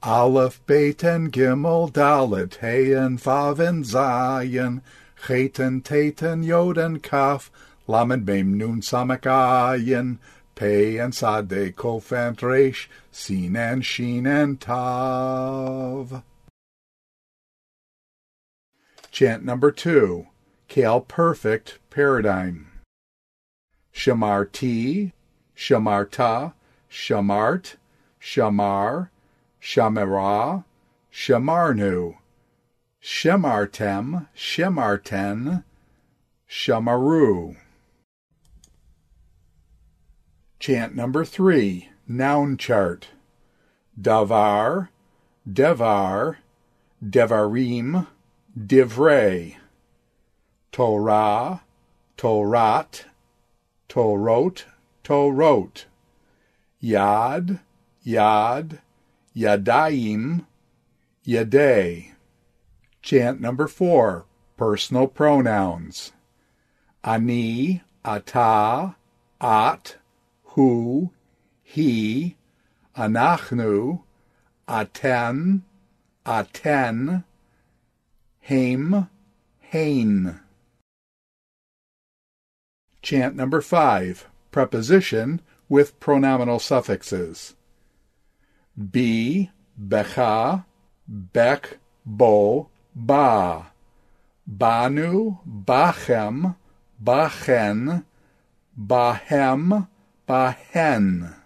Aleph, Bet, and Gimel, Dalet, Hey, and Vav, and Zayin, Chet, and Tet, and Yod, and Kaf, Lamed, Mem, Nun, Samek, Ayin, Pei, and Sade, Kof, and Resh, Sin, and Shin, and Tav. Chant number 2, Kale Perfect Paradigm. Shamarti, Shamarta, Shamart, Shamar, Shamara, Shamarnu, Shemartem, Shemarten, Shamaru. Chant number 3, Noun Chart. Davar, Devar, Devarim, Divrei. Torah, Torat, Torot, Torot. Yad, Yad, Yadayim, Yadei. Chant number 4, Personal Pronouns. Ani, Ata, At, Hu, He, Anachnu, Aten, Aten, Haim, Hain. Chant number 5, Preposition with pronominal suffixes. Be, Becha, Bek, Bo, Ba. Banu, Bachem, Bachen, Bahem, Bahen.